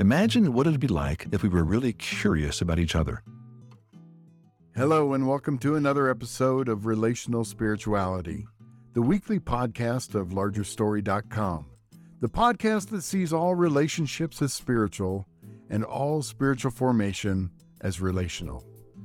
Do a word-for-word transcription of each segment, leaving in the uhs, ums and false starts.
Imagine what it'd be like if we were really curious about each other. Hello, and welcome to another episode of Relational Spirituality, the weekly podcast of larger story dot com, the podcast that sees all relationships as spiritual and all spiritual formation as relational.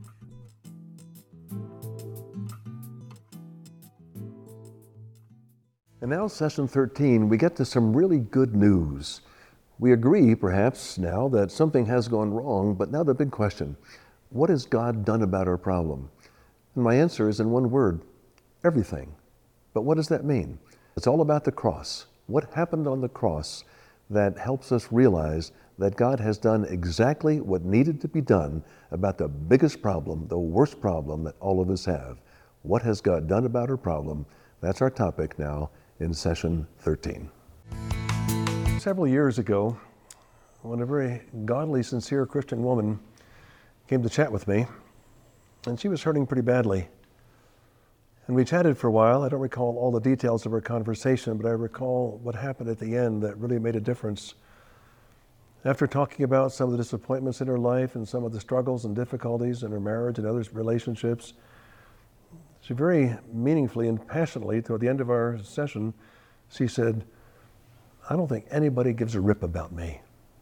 And now, session thirteen, we get to some really good news. We agree, perhaps, now that something has gone wrong, but now the big question, what has God done about our problem? And my answer is in one word, everything. But what does that mean? It's all about the cross. What happened on the cross that helps us realize that God has done exactly what needed to be done about the biggest problem, the worst problem that all of us have. What has God done about our problem? That's our topic now in session thirteen. Several years ago, when a very godly, sincere Christian woman came to chat with me, and she was hurting pretty badly. And we chatted for a while. I don't recall all the details of our conversation, but I recall what happened at the end that really made a difference. After talking about some of the disappointments in her life and some of the struggles and difficulties in her marriage and other relationships, she very meaningfully and passionately, toward the end of our session, she said, I don't think anybody gives a rip about me.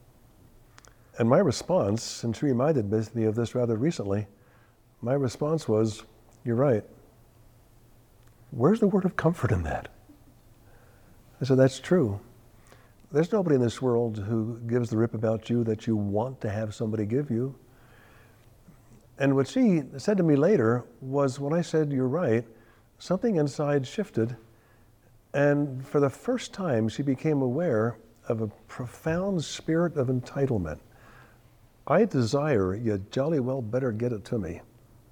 And my response, and she reminded me of this rather recently, my response was, you're right. Where's the word of comfort in that? I said, that's true. There's nobody in this world who gives the rip about you that you want to have somebody give you. And what she said to me later was, when I said, you're right, something inside shifted. And for the first time, she became aware of a profound spirit of entitlement. I desire, you jolly well better get it to me.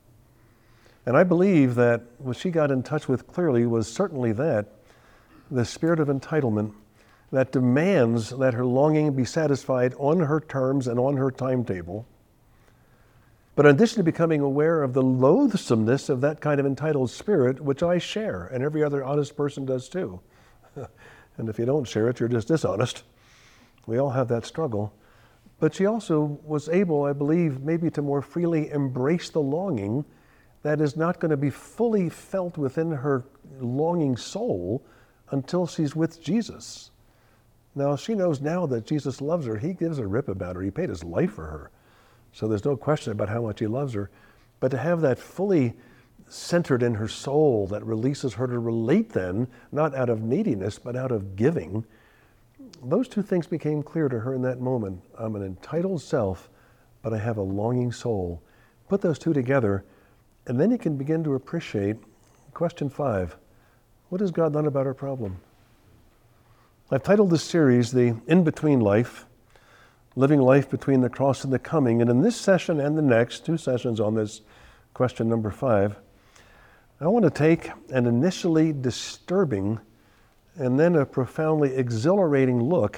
And I believe that what she got in touch with clearly was certainly that, the spirit of entitlement that demands that her longing be satisfied on her terms and on her timetable. But in addition to becoming aware of the loathsomeness of that kind of entitled spirit, which I share, and every other honest person does too. And if you don't share it, you're just dishonest. We all have that struggle. But she also was able, I believe, maybe to more freely embrace the longing that is not going to be fully felt within her longing soul until she's with Jesus. Now, she knows now that Jesus loves her. He gives a rip about her. He paid his life for her. So there's no question about how much he loves her. But to have that fully centered in her soul that releases her to relate then, not out of neediness, but out of giving, those two things became clear to her in that moment. I'm an entitled self, but I have a longing soul. Put those two together, and then you can begin to appreciate question five. What has God done about our problem? I've titled this series the In-Between Life, Living Life Between the Cross and the Coming. And in this session and the next, two sessions on this question number five, I want to take an initially disturbing and then a profoundly exhilarating look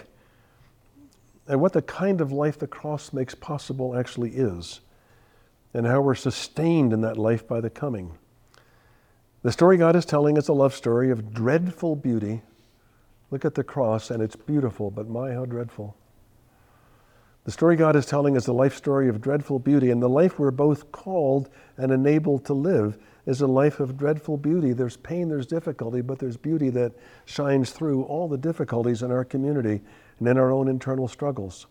at what the kind of life the cross makes possible actually is, and how we're sustained in that life by the coming. The story God is telling is a love story of dreadful beauty. Look at the cross, and it's beautiful, but my, how dreadful. The story God is telling is a life story of dreadful beauty, and the life we're both called and enabled to live is a life of dreadful beauty. There's pain, there's difficulty, but there's beauty that shines through all the difficulties in our community and in our own internal struggles.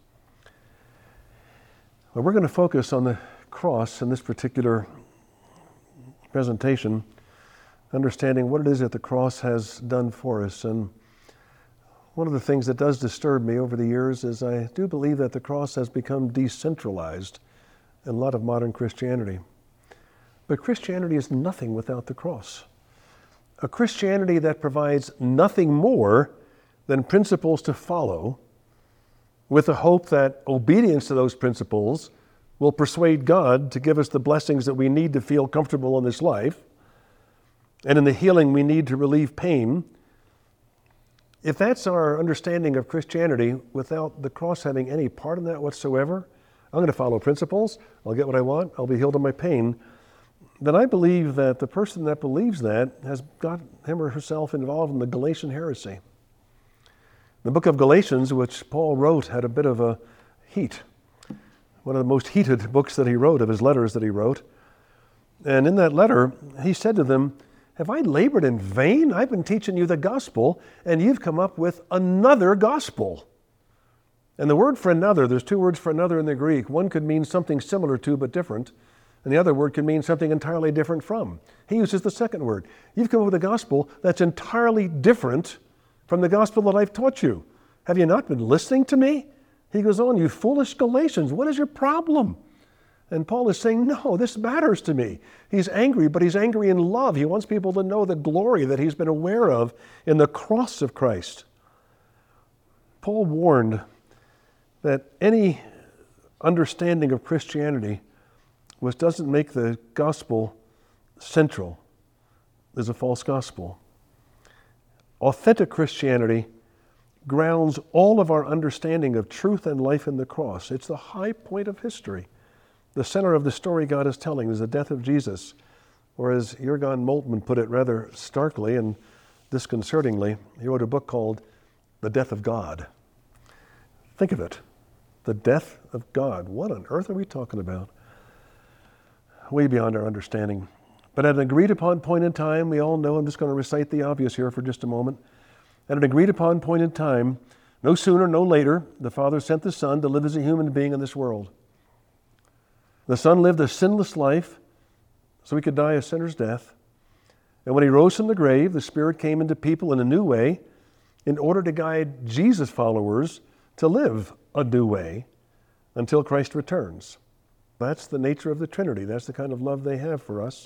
Well, we're going to focus on the cross in this particular presentation, understanding what it is that the cross has done for us. And one of the things that does disturb me over the years is I do believe that the cross has become decentralized in a lot of modern Christianity. But Christianity is nothing without the cross. A Christianity that provides nothing more than principles to follow, with the hope that obedience to those principles will persuade God to give us the blessings that we need to feel comfortable in this life, and in the healing we need to relieve pain. If that's our understanding of Christianity, without the cross having any part in that whatsoever, I'm going to follow principles, I'll get what I want, I'll be healed of my pain, then I believe that the person that believes that has got him or herself involved in the Galatian heresy. The book of Galatians, which Paul wrote, had a bit of a heat. One of the most heated books that he wrote, of his letters that he wrote. And in that letter, he said to them, have I labored in vain? I've been teaching you the gospel, and you've come up with another gospel. And the word for another, there's two words for another in the Greek. One could mean something similar to but different, and the other word could mean something entirely different from. He uses the second word. You've come up with a gospel that's entirely different from the gospel that I've taught you. Have you not been listening to me? He goes on, you foolish Galatians, what is your problem? And Paul is saying, no, this matters to me. He's angry, but he's angry in love. He wants people to know the glory that he's been aware of in the cross of Christ. Paul warned that any understanding of Christianity which doesn't make the gospel central is a false gospel. Authentic Christianity grounds all of our understanding of truth and life in the cross. It's the high point of history. The center of the story God is telling is the death of Jesus, or as Jurgen Moltmann put it rather starkly and disconcertingly, he wrote a book called The Death of God. Think of it, the death of God. What on earth are we talking about? Way beyond our understanding. But at an agreed upon point in time, we all know, I'm just going to recite the obvious here for just a moment. At an agreed upon point in time, no sooner, no later, the Father sent the Son to live as a human being in this world. The Son lived a sinless life so he could die a sinner's death. And when he rose from the grave, the Spirit came into people in a new way in order to guide Jesus' followers to live a new way until Christ returns. That's the nature of the Trinity. That's the kind of love they have for us.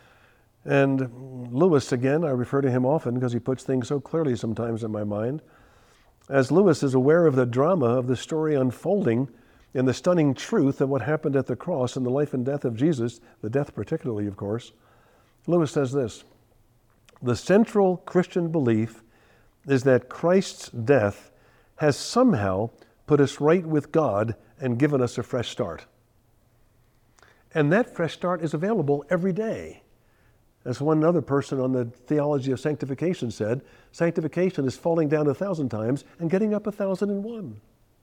And Lewis, again, I refer to him often because he puts things so clearly sometimes in my mind. As Lewis is aware of the drama of the story unfolding in the stunning truth of what happened at the cross and the life and death of Jesus, the death particularly, of course, Lewis says this, the central Christian belief is that Christ's death has somehow put us right with God and given us a fresh start. And that fresh start is available every day. As one other person on the theology of sanctification said, sanctification is falling down a thousand times and getting up a thousand and one.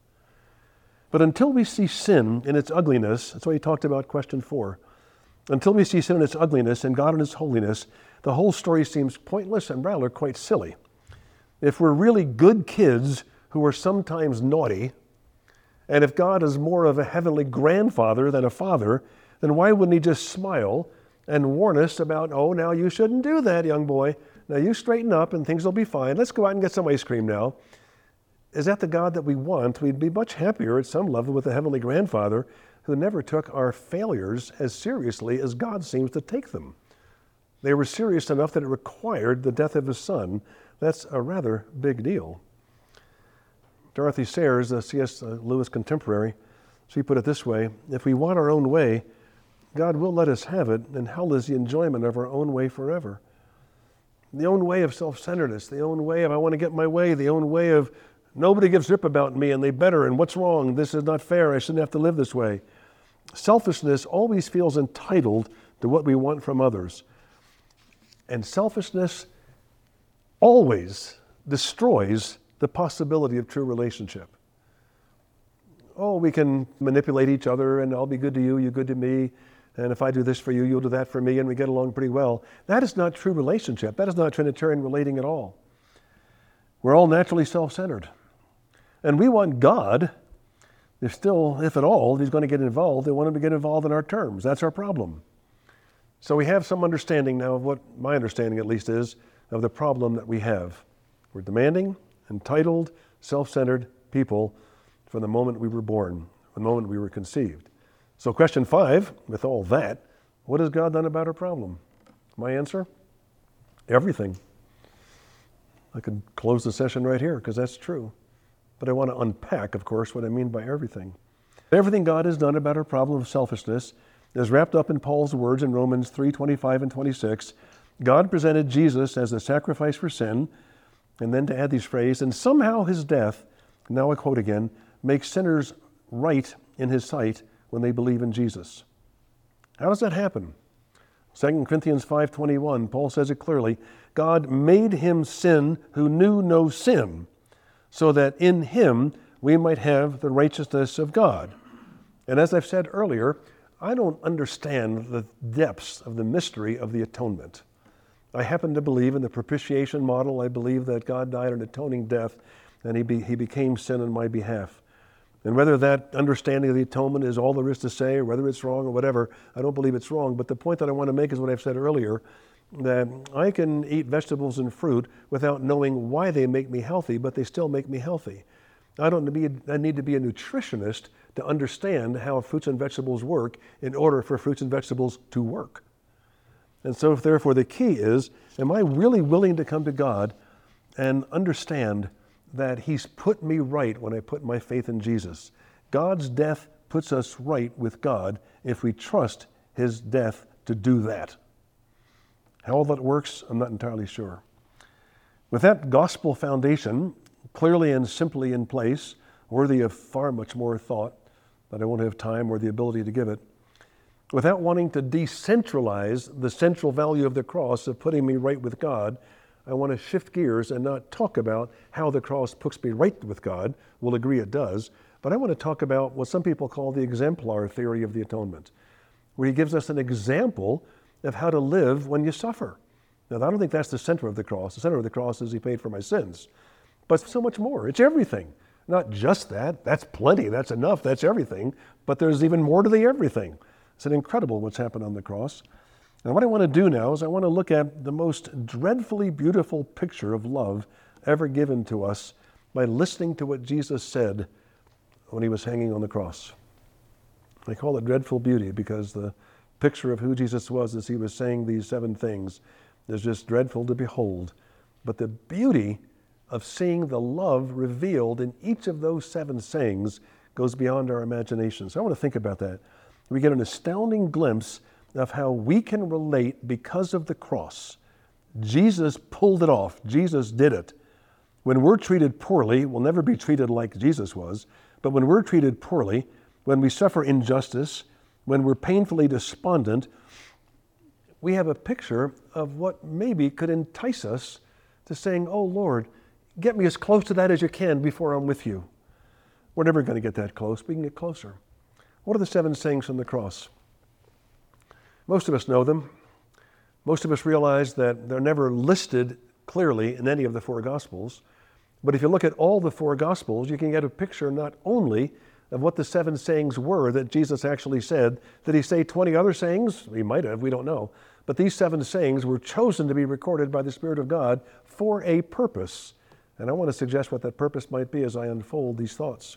But until we see sin in its ugliness, that's why he talked about question four, until we see sin in its ugliness and God in his holiness, the whole story seems pointless and rather quite silly. If we're really good kids who are sometimes naughty, and if God is more of a heavenly grandfather than a father, then why wouldn't he just smile and warn us about, oh, now you shouldn't do that, young boy. Now you straighten up and things will be fine. Let's go out and get some ice cream now. Is that the God that we want? We'd be much happier at some level with a heavenly grandfather who never took our failures as seriously as God seems to take them. They were serious enough that it required the death of his son. That's a rather big deal. Dorothy Sayers, a C S Lewis contemporary, she put it this way, if we want our own way, God will let us have it, and hell is the enjoyment of our own way forever. The own way of self-centeredness, the own way of I want to get my way, the own way of nobody gives a rip about me and they better, and what's wrong? This is not fair. I shouldn't have to live this way. Selfishness always feels entitled to what we want from others. And selfishness always destroys the possibility of true relationship. Oh, we can manipulate each other and I'll be good to you, you're good to me. And if I do this for you, you'll do that for me, and we get along pretty well. That is not true relationship. That is not Trinitarian relating at all. We're all naturally self-centered. And we want God, if still, if at all, he's going to get involved, they want him to get involved in our terms. That's our problem. So we have some understanding now of what my understanding at least is of the problem that we have. We're demanding, entitled, self-centered people from the moment we were born, the moment we were conceived. So question five, with all that, what has God done about our problem? My answer? Everything. I could close the session right here because that's true. But I want to unpack, of course, what I mean by everything. Everything God has done about our problem of selfishness is wrapped up in Paul's words in Romans three twenty-five and twenty-six. God presented Jesus as a sacrifice for sin, and then to add these phrases, and somehow his death, now I quote again, makes sinners right in his sight when they believe in Jesus. How does that happen? Second Corinthians five twenty-one, Paul says it clearly, God made him sin who knew no sin, so that in him we might have the righteousness of God. And as I've said earlier, I don't understand the depths of the mystery of the atonement. I happen to believe in the propitiation model. I believe that God died an atoning death and he, be, he became sin on my behalf. And whether that understanding of the atonement is all there is to say, or whether it's wrong or whatever, I don't believe it's wrong. But the point that I want to make is what I've said earlier, that I can eat vegetables and fruit without knowing why they make me healthy, but they still make me healthy. I don't need, I need to be a nutritionist to understand how fruits and vegetables work in order for fruits and vegetables to work. And so therefore the key is, am I really willing to come to God and understand that he's put me right when I put my faith in Jesus? God's death puts us right with God if we trust his death to do that. How all that works, I'm not entirely sure. With that gospel foundation clearly and simply in place, worthy of far much more thought, but I won't have time or the ability to give it, without wanting to decentralize the central value of the cross of putting me right with God, I want to shift gears and not talk about how the cross puts me right with God. We'll agree it does. But I want to talk about what some people call the exemplar theory of the atonement, where he gives us an example of how to live when you suffer. Now, I don't think that's the center of the cross. The center of the cross is he paid for my sins. But so much more. It's everything. Not just that. That's plenty. That's enough. That's everything. But there's even more to the everything. It's an incredible what's happened on the cross. And what I want to do now is I want to look at the most dreadfully beautiful picture of love ever given to us by listening to what Jesus said when he was hanging on the cross. I call it dreadful beauty because the picture of who Jesus was as he was saying these seven things is just dreadful to behold. But the beauty of seeing the love revealed in each of those seven sayings goes beyond our imagination. So I want to think about that. We get an astounding glimpse of how we can relate because of the cross. Jesus pulled it off. Jesus did it. When we're treated poorly, we'll never be treated like Jesus was, but when we're treated poorly, when we suffer injustice, when we're painfully despondent, we have a picture of what maybe could entice us to saying, oh Lord, get me as close to that as you can before I'm with you. We're never going to get that close, but we can get closer. What are the seven sayings from the cross? Most of us know them. Most of us realize that they're never listed clearly in any of the four Gospels. But if you look at all the four Gospels, you can get a picture not only of what the seven sayings were that Jesus actually said. Did he say twenty other sayings? He might have, we don't know. But these seven sayings were chosen to be recorded by the Spirit of God for a purpose. And I want to suggest what that purpose might be as I unfold these thoughts.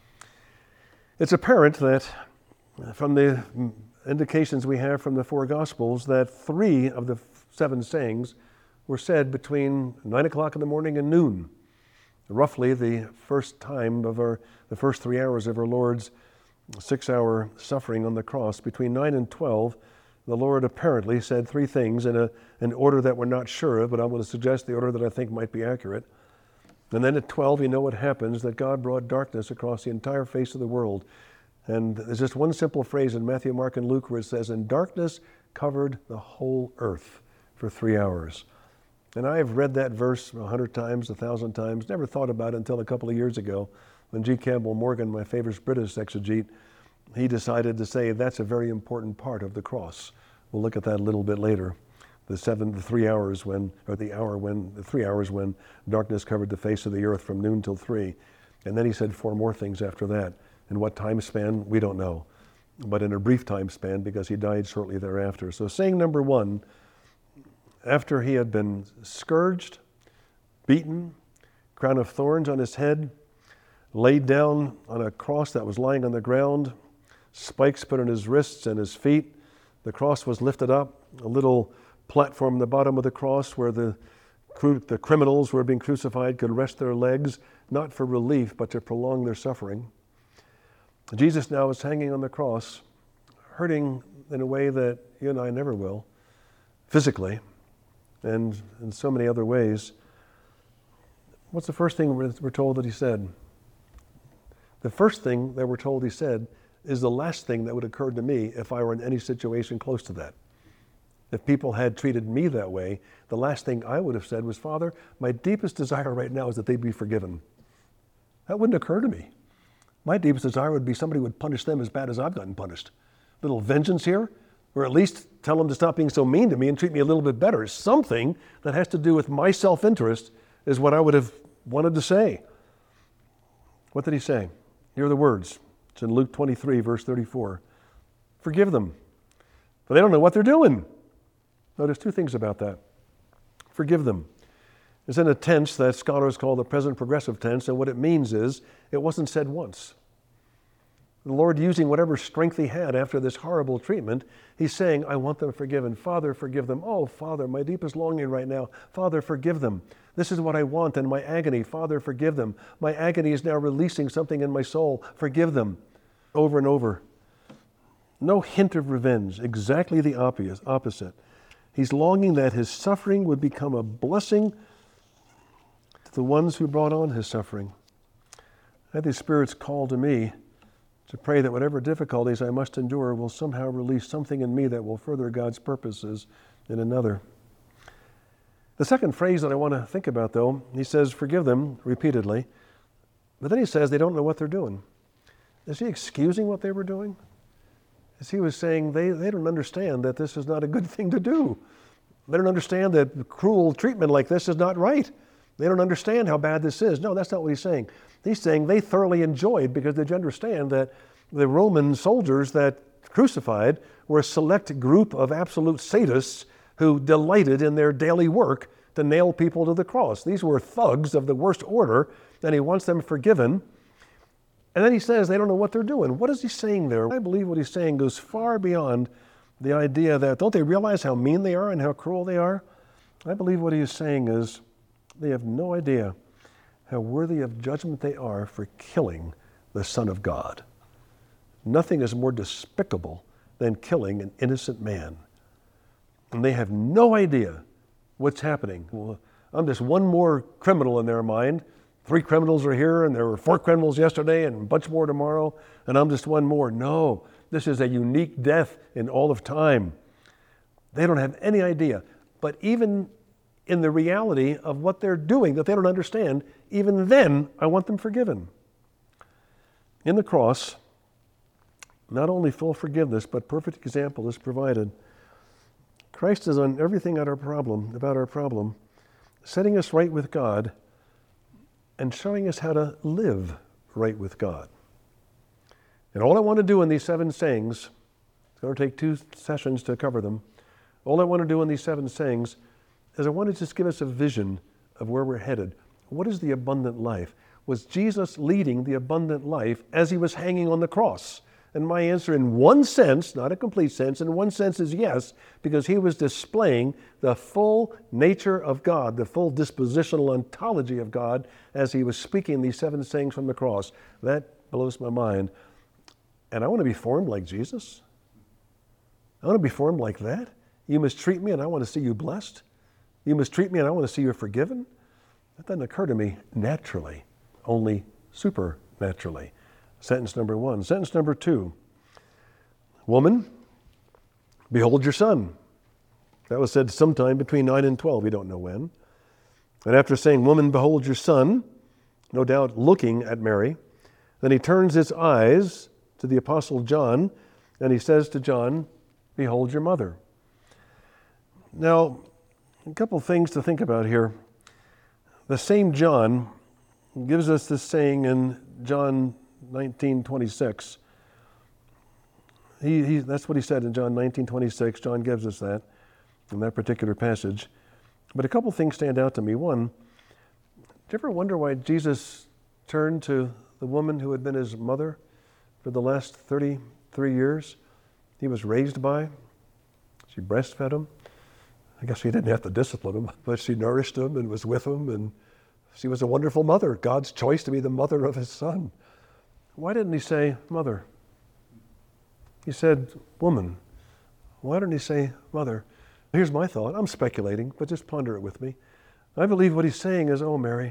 It's apparent that from the indications we have from the four Gospels that three of the seven sayings were said between nine o'clock in the morning and noon, roughly the first time of our, the first three hours of our Lord's six-hour suffering on the cross. Between nine and twelve, the Lord apparently said three things in a, an order that we're not sure of, but I'm going to suggest the order that I think might be accurate. And then at twelve, you know what happens, that God brought darkness across the entire face of the world. And there's just one simple phrase in Matthew, Mark, and Luke where it says, and darkness covered the whole earth for three hours. And I've read that verse a hundred times, a thousand times, never thought about it until a couple of years ago when G. Campbell Morgan, my favorite British exegete, he decided to say that's a very important part of the cross. We'll look at that a little bit later. The seven, the three hours when, or the hour when, the three hours when darkness covered the face of the earth from noon till three. And then he said four more things after that. In what time span, we don't know. But in a brief time span because he died shortly thereafter. So saying number one, after he had been scourged, beaten, crown of thorns on his head, laid down on a cross that was lying on the ground, spikes put on his wrists and his feet, the cross was lifted up, a little platform at the bottom of the cross where the, the criminals who were being crucified could rest their legs, not for relief, but to prolong their suffering. Jesus now is hanging on the cross, hurting in a way that you and I never will, physically, and in so many other ways. What's the first thing we're told that he said? The first thing that we're told he said is the last thing that would occur to me if I were in any situation close to that. If people had treated me that way, the last thing I would have said was, Father, my deepest desire right now is that they be forgiven. That wouldn't occur to me. My deepest desire would be somebody would punish them as bad as I've gotten punished. Little vengeance here, or at least tell them to stop being so mean to me and treat me a little bit better. Something that has to do with my self-interest is what I would have wanted to say. What did he say? Here are the words. It's in Luke twenty-three, verse thirty-four. Forgive them, for they don't know what they're doing. Notice two things about that. Forgive them. It's in a tense that scholars call the present progressive tense, and what it means is it wasn't said once. The Lord, using whatever strength he had after this horrible treatment, he's saying, I want them forgiven. Father, forgive them. Oh, Father, my deepest longing right now. Father, forgive them. This is what I want in my agony. Father, forgive them. My agony is now releasing something in my soul. Forgive them. Over and over. No hint of revenge. Exactly the opposite. He's longing that his suffering would become a blessing to the ones who brought on his suffering. I had the Spirit's call to me to pray that whatever difficulties I must endure will somehow release something in me that will further God's purposes in another. The second phrase that I want to think about, though, he says, forgive them repeatedly, but then he says they don't know what they're doing. Is he excusing what they were doing? As he was saying, they, they don't understand that this is not a good thing to do. They don't understand that cruel treatment like this is not right. They don't understand how bad this is. No, that's not what he's saying. He's saying they thoroughly enjoyed, because they understand that the Roman soldiers that crucified were a select group of absolute sadists who delighted in their daily work to nail people to the cross. These were thugs of the worst order, and he wants them forgiven. And then he says they don't know what they're doing. What is he saying there? I believe what he's saying goes far beyond the idea that, don't they realize how mean they are and how cruel they are? I believe what he is saying is they have no idea how worthy of judgment they are for killing the Son of God. Nothing is more despicable than killing an innocent man. And they have no idea what's happening. Well, I'm just one more criminal in their mind. Three criminals are here, and there were four criminals yesterday, and a bunch more tomorrow, and I'm just one more. No, this is a unique death in all of time. They don't have any idea. But even in the reality of what they're doing that they don't understand, even then, I want them forgiven. In the cross, not only full forgiveness, but perfect example is provided. Christ is on everything at our problem, about our problem, setting us right with God and showing us how to live right with God. And all I want to do in these seven sayings, it's going to take two sessions to cover them, all I want to do in these seven sayings is I want to just give us a vision of where we're headed. What is the abundant life? Was Jesus leading the abundant life as he was hanging on the cross? And my answer, in one sense, not a complete sense, in one sense is yes, because he was displaying the full nature of God, the full dispositional ontology of God as he was speaking these seven sayings from the cross. That blows my mind. And I want to be formed like Jesus. I want to be formed like that. You mistreat me and I want to see you blessed. You mistreat me and I want to see you forgiven. That doesn't occur to me naturally, only supernaturally. Sentence number one. Sentence number two. Woman, behold your son. That was said sometime between nine and twelve. We don't know when. And after saying, woman, behold your son, no doubt looking at Mary, then he turns his eyes to the Apostle John, and he says to John, behold your mother. Now, a couple things to think about here. The same John gives us this saying in John nineteen twenty-six. He, he, that's what he said in John nineteen twenty-six. John gives us that in that particular passage. But a couple things stand out to me. One, do you ever wonder why Jesus turned to the woman who had been his mother for the last thirty-three years he was raised by? She breastfed him. I guess she didn't have to discipline him, but she nourished him and was with him, and she was a wonderful mother, God's choice to be the mother of his son. Why didn't he say mother? He said woman. Why didn't he say mother? Here's my thought. I'm speculating, but just ponder it with me. I believe what he's saying is, oh, Mary,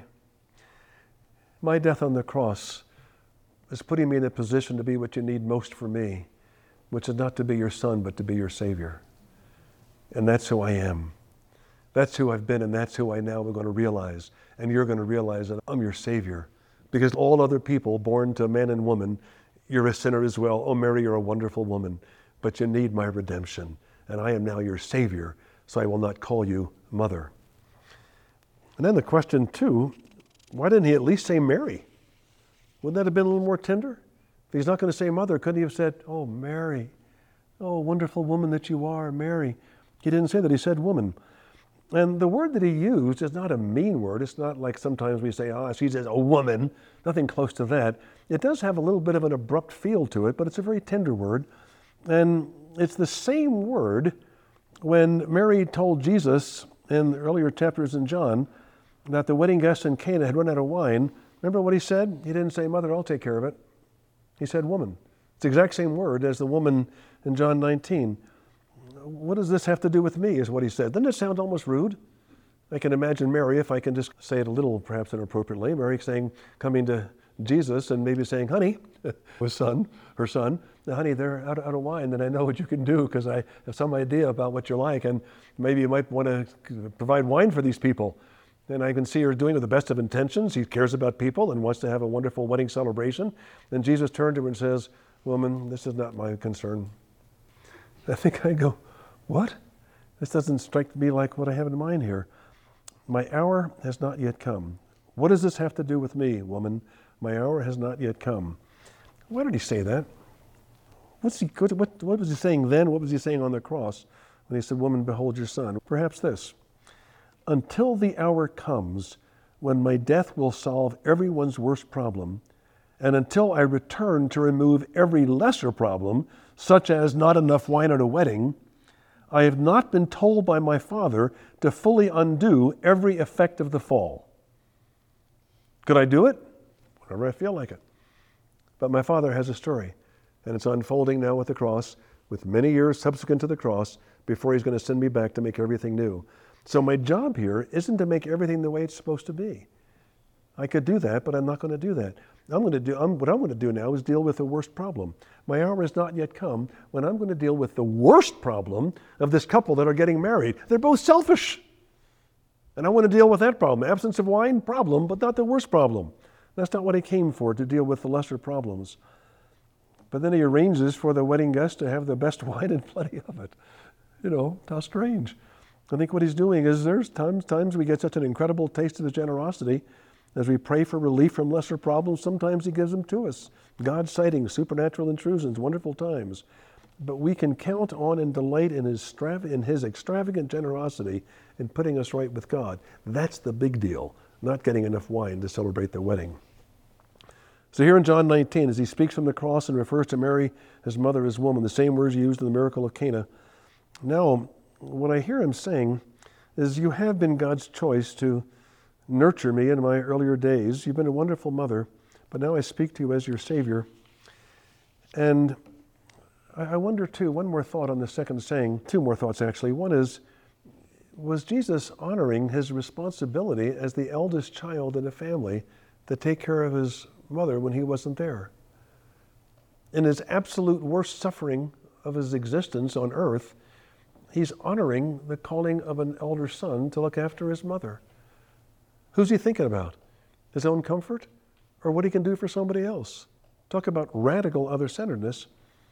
my death on the cross is putting me in a position to be what you need most for me, which is not to be your son, but to be your Savior. And that's who I am. That's who I've been, and that's who I now am going to realize. And you're going to realize that I'm your Savior because all other people born to man and woman, you're a sinner as well. Oh, Mary, you're a wonderful woman, but you need my redemption, and I am now your Savior, so I will not call you mother. And then the question, too, why didn't he at least say Mary? Wouldn't that have been a little more tender? If he's not going to say mother, couldn't he have said, oh, Mary, oh, wonderful woman that you are, Mary? He didn't say that, he said woman. And the word that he used is not a mean word. It's not like sometimes we say, ah, she says a woman, nothing close to that. It does have a little bit of an abrupt feel to it, but it's a very tender word. And it's the same word when Mary told Jesus in the earlier chapters in John that the wedding guests in Cana had run out of wine. Remember what he said? He didn't say, mother, I'll take care of it. He said woman. It's the exact same word as the woman in John nineteen. What does this have to do with me, is what he said. Doesn't it sound almost rude? I can imagine Mary, if I can just say it a little perhaps inappropriately, Mary saying, coming to Jesus and maybe saying, honey, his son, her son, now, honey, they're out, out of wine, and I know what you can do because I have some idea about what you're like, and maybe you might want to provide wine for these people. And I can see her doing it with the best of intentions. He cares about people and wants to have a wonderful wedding celebration. And Jesus turned to her and says, woman, this is not my concern. I think I go, what? This doesn't strike me like what I have in mind here. My hour has not yet come. What does this have to do with me, woman? My hour has not yet come. Why did he say that? What's he, what, what was he saying then? What was he saying on the cross when he said, woman, behold your son? Perhaps this. Until the hour comes when my death will solve everyone's worst problem, and until I return to remove every lesser problem, such as not enough wine at a wedding, I have not been told by my Father to fully undo every effect of the fall. Could I do it? Whenever I feel like it. But my Father has a story, and it's unfolding now with the cross, with many years subsequent to the cross, before he's going to send me back to make everything new. So my job here isn't to make everything the way it's supposed to be. I could do that, but I'm not going to do that. I'm going to do, I'm, what I'm going to do now is deal with the worst problem. My hour has not yet come when I'm going to deal with the worst problem of this couple that are getting married. They're both selfish. And I want to deal with that problem. Absence of wine, problem, but not the worst problem. That's not what he came for, to deal with the lesser problems. But then he arranges for the wedding guests to have the best wine and plenty of it. You know, how strange. I think what he's doing is there's times, times we get such an incredible taste of his generosity. As we pray for relief from lesser problems, sometimes he gives them to us. God's sightings, supernatural intrusions, wonderful times. But we can count on and delight in his, strav- in his extravagant generosity in putting us right with God. That's the big deal, not getting enough wine to celebrate the wedding. So here in John nineteen, as he speaks from the cross and refers to Mary, his mother, as woman, the same words used in the miracle of Cana. Now, what I hear him saying is, you have been God's choice to nurture me in my earlier days. You've been a wonderful mother, but now I speak to you as your Savior. And I wonder too, one more thought on the second saying, two more thoughts actually. One is, was Jesus honoring his responsibility as the eldest child in a family to take care of his mother when he wasn't there? In his absolute worst suffering of his existence on earth, he's honoring the calling of an elder son to look after his mother. Who's he thinking about? His own comfort? Or what he can do for somebody else? Talk about radical other-centeredness.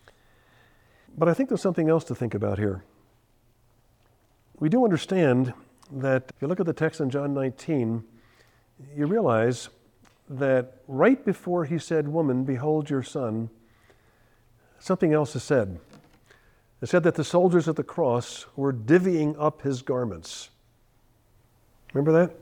But I think there's something else to think about here. We do understand that if you look at the text in John nineteen, you realize that right before he said, woman, behold your son, something else is said. It said that the soldiers at the cross were divvying up his garments. Remember that?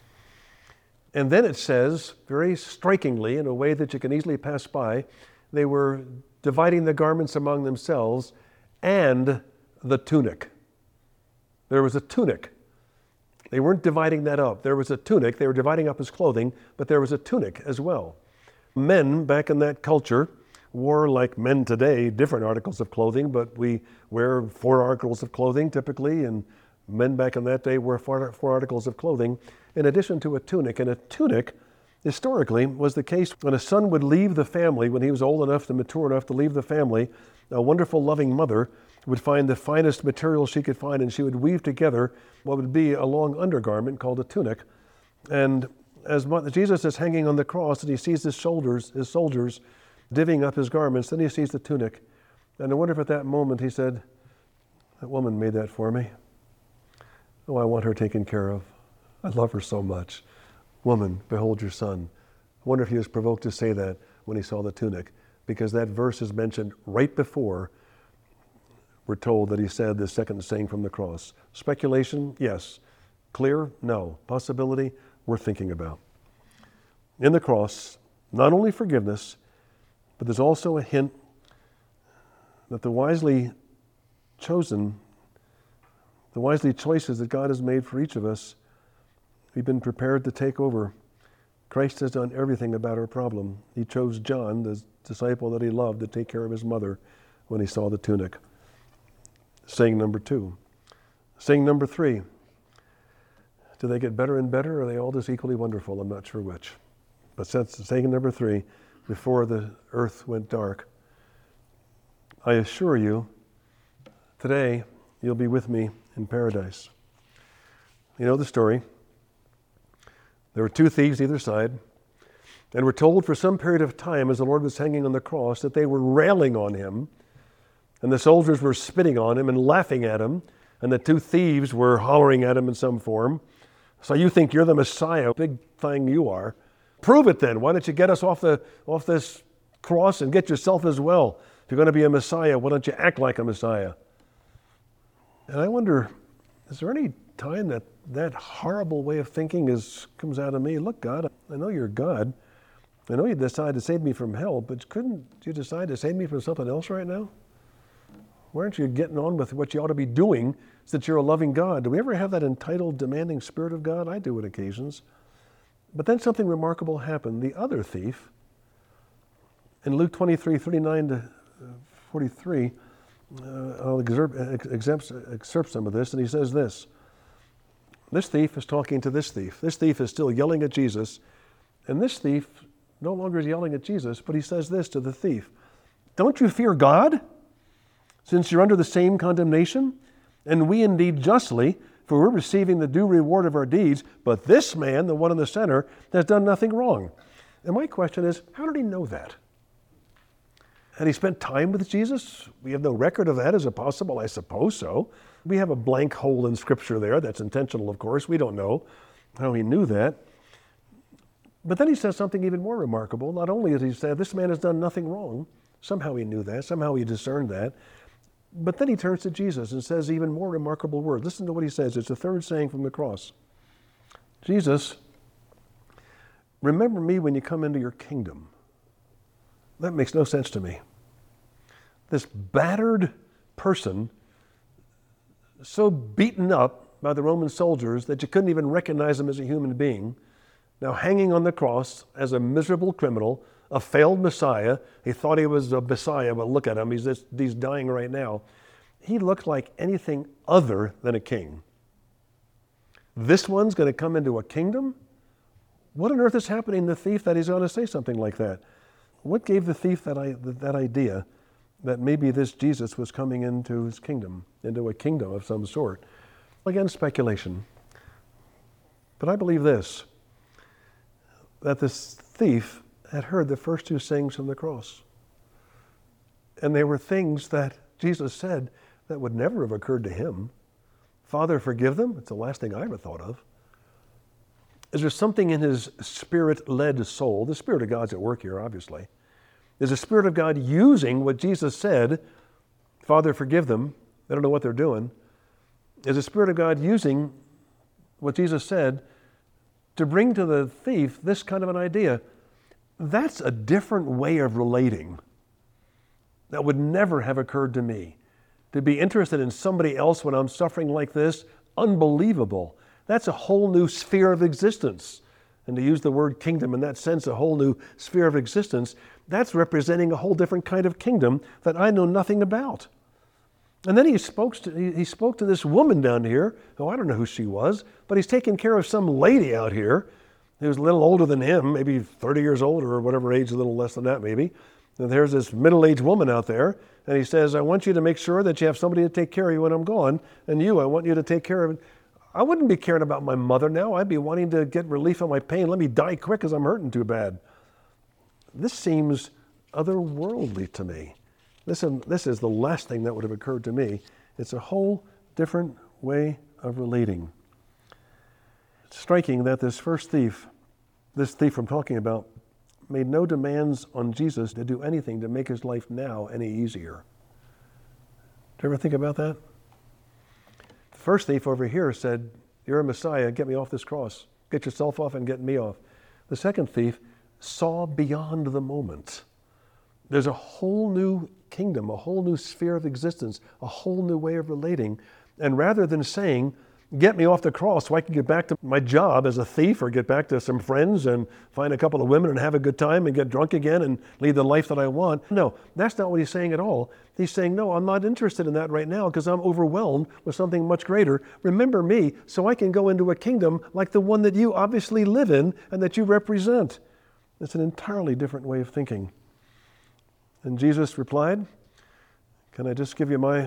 And then it says, very strikingly, in a way that you can easily pass by, they were dividing the garments among themselves and the tunic. There was a tunic. They weren't dividing that up. There was a tunic. They were dividing up his clothing, but there was a tunic as well. Men back in that culture wore, like men today, different articles of clothing, but we wear four articles of clothing typically, and men back in that day wore four, four articles of clothing in addition to a tunic. And a tunic, historically, was the case when a son would leave the family, when he was old enough and mature enough to leave the family. A wonderful, loving mother would find the finest material she could find, and she would weave together what would be a long undergarment called a tunic. And as Jesus is hanging on the cross and he sees his shoulders, his soldiers divvying up his garments, then he sees the tunic. And I wonder if at that moment he said, that woman made that for me. Oh, I want her taken care of. I love her so much. Woman, behold your son. I wonder if he was provoked to say that when he saw the tunic, because that verse is mentioned right before we're told that he said the second saying from the cross. Speculation, yes. Clear, no. Possibility, worth thinking about. In the cross, not only forgiveness, but there's also a hint that the wisely chosen, the wisely choices that God has made for each of us, we've been prepared to take over. Christ has done everything about our problem. He chose John, the disciple that he loved, to take care of his mother when he saw the tunic. Saying number two. Saying number three. Do they get better and better, or are they all just equally wonderful? I'm not sure which. But since saying number three, before the earth went dark, I assure you, today you'll be with me in paradise. You know the story. There were two thieves either side, and we're told for some period of time as the Lord was hanging on the cross that they were railing on him, and the soldiers were spitting on him and laughing at him, and the two thieves were hollering at him in some form. So you think you're the Messiah, big thing you are. Prove it then. Why don't you get us off the off this cross and get yourself as well? If you're going to be a Messiah, why don't you act like a Messiah? And I wonder, is there any time that that horrible way of thinking is comes out of me? Look, God, I know you're God. I know you decided to save me from hell, but couldn't you decide to save me from something else right now? Why aren't you getting on with what you ought to be doing since you're a loving God? Do we ever have that entitled, demanding spirit of God? I do on occasions. But then something remarkable happened. The other thief, in Luke twenty-three, thirty-nine to forty-three, uh, I'll excerpt, excerpt, excerpt some of this, and he says this. This thief is talking to this thief. This thief is still yelling at Jesus, and this thief no longer is yelling at Jesus, but he says this to the thief. Don't you fear God, since you're under the same condemnation? And we indeed justly, for we're receiving the due reward of our deeds, but this man, the one in the center, has done nothing wrong. And my question is, how did he know that? Had he spent time with Jesus? We have no record of that. Is it possible? I suppose so. We have a blank hole in Scripture there. That's intentional, of course. We don't know how he knew that. But then he says something even more remarkable. Not only does he say, this man has done nothing wrong. Somehow he knew that. Somehow he discerned that. But then he turns to Jesus and says even more remarkable words. Listen to what he says. It's the third saying from the cross. Jesus, remember me when you come into your kingdom. That makes no sense to me. This battered person, so beaten up by the Roman soldiers that you couldn't even recognize him as a human being, now hanging on the cross as a miserable criminal, a failed Messiah. He thought he was a Messiah, but look at him. He's, just, he's dying right now. He looked like anything other than a king. This one's going to come into a kingdom? What on earth is happening to the thief that he's going to say something like that? What gave the thief that, that idea that maybe this Jesus was coming into his kingdom, into a kingdom of some sort? Again, speculation. But I believe this, that this thief had heard the first two sayings from the cross. And they were things that Jesus said that would never have occurred to him. Father, forgive them. It's the last thing I ever thought of. Is there something in his spirit-led soul? The Spirit of God's at work here, obviously. Is the Spirit of God using what Jesus said, Father, forgive them, they don't know what they're doing. Is the Spirit of God using what Jesus said to bring to the thief this kind of an idea? That's a different way of relating that would never have occurred to me. To be interested in somebody else when I'm suffering like this, unbelievable. That's a whole new sphere of existence. And to use the word kingdom in that sense, a whole new sphere of existence, that's representing a whole different kind of kingdom that I know nothing about. And then he spoke to, he, he spoke to this woman down here, who I don't know who she was, but he's taking care of some lady out here who was a little older than him, maybe thirty years older or whatever age, a little less than that maybe. And there's this middle-aged woman out there, and he says, I want you to make sure that you have somebody to take care of you when I'm gone, and you, I want you to take care of it. I wouldn't be caring about my mother now. I'd be wanting to get relief of my pain. Let me die quick because I'm hurting too bad. This seems otherworldly to me. Listen, this is the last thing that would have occurred to me. It's a whole different way of relating. It's striking that this first thief, this thief I'm talking about, made no demands on Jesus to do anything to make his life now any easier. Do you ever think about that? The first thief over here said, "You're a Messiah, get me off this cross. Get yourself off and get me off." The second thief saw beyond the moment. There's a whole new kingdom, a whole new sphere of existence, a whole new way of relating. And rather than saying, "Get me off the cross so I can get back to my job as a thief or get back to some friends and find a couple of women and have a good time and get drunk again and lead the life that I want." No, that's not what he's saying at all. He's saying, "No, I'm not interested in that right now because I'm overwhelmed with something much greater. Remember me so I can go into a kingdom like the one that you obviously live in and that you represent." It's an entirely different way of thinking. And Jesus replied, "Can I just give you my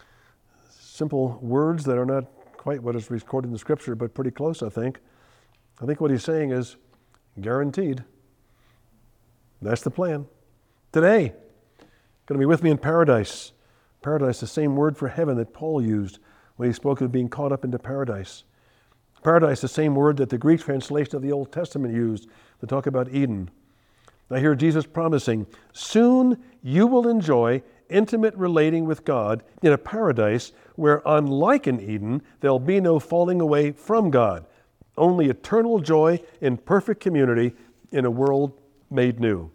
simple words that are not quite what is recorded in the scripture, but pretty close, I think. I think what he's saying is guaranteed. That's the plan. Today, going to be with me in paradise. Paradise, the same word for heaven that Paul used when he spoke of being caught up into paradise. Paradise, the same word that the Greek translation of the Old Testament used to talk about Eden. I hear Jesus promising, soon you will enjoy intimate relating with God in a paradise where, unlike in Eden, there'll be no falling away from God, only eternal joy in perfect community in a world made new.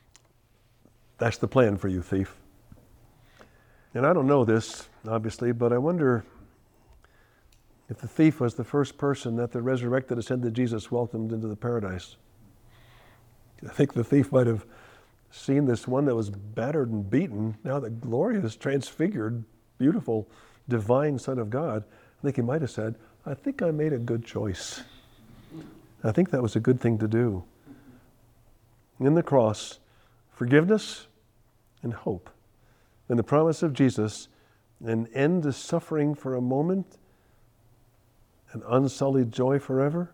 That's the plan for you, thief. And I don't know this, obviously, but I wonder if the thief was the first person that the resurrected, ascended Jesus welcomed into the paradise. I think the thief might have seen this one that was battered and beaten, now the glorious, transfigured, beautiful, divine Son of God. I think he might have said, I think I made a good choice. I think that was a good thing to do. In the cross, forgiveness and hope. In the promise of Jesus, an end to suffering for a moment, an unsullied joy forever.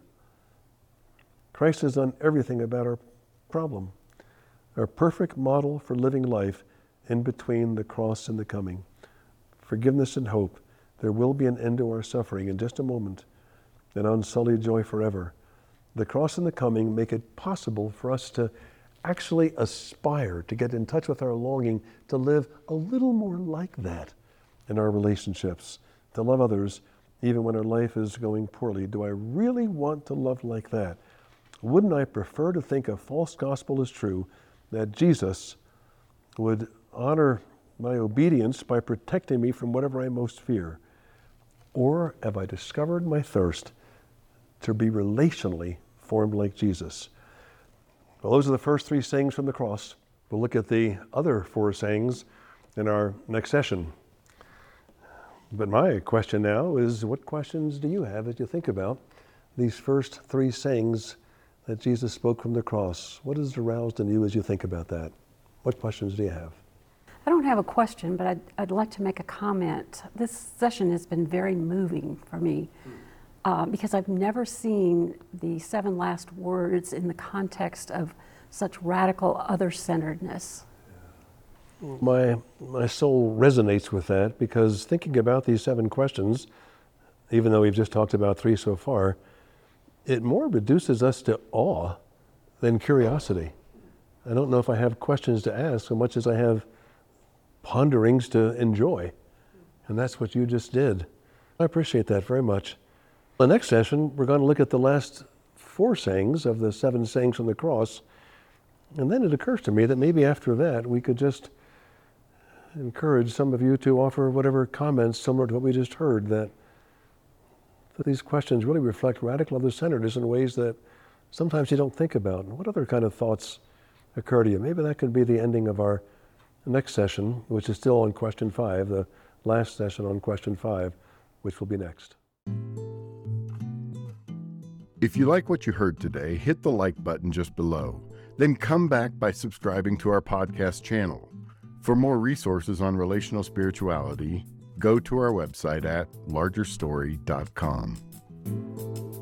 Christ has done everything about our problem. Our perfect model for living life in between the cross and the coming. Forgiveness and hope. There will be an end to our suffering in just a moment, an unsullied joy forever. The cross and the coming make it possible for us to actually aspire to get in touch with our longing to live a little more like that in our relationships, to love others even when our life is going poorly. Do I really want to love like that? Wouldn't I prefer to think a false gospel is true, that Jesus would honor my obedience by protecting me from whatever I most fear? Or have I discovered my thirst to be relationally formed like Jesus? Well, those are the first three sayings from the cross. We'll look at the other four sayings in our next session. But my question now is, what questions do you have as you think about these first three sayings that Jesus spoke from the cross? What is aroused in you as you think about that? What questions do you have? I don't have a question, but I'd, I'd like to make a comment. This session has been very moving for me uh, because I've never seen the seven last words in the context of such radical other-centeredness. My, my soul resonates with that because thinking about these seven questions, even though we've just talked about three so far, it more reduces us to awe than curiosity. I don't know if I have questions to ask so much as I have ponderings to enjoy. And that's what you just did. I appreciate that very much. The next session, we're going to look at the last four sayings of the seven sayings from the cross. And then it occurs to me that maybe after that, we could just encourage some of you to offer whatever comments similar to what we just heard, that that these questions really reflect radical other-centeredness in ways that sometimes you don't think about. What other kind of thoughts occur to you? Maybe that could be the ending of our next session, which is still on question five, the last session on question five, which will be next. If you like what you heard today, hit the like button just below. Then come back by subscribing to our podcast channel. For more resources on relational spirituality, go to our website at larger story dot com. you.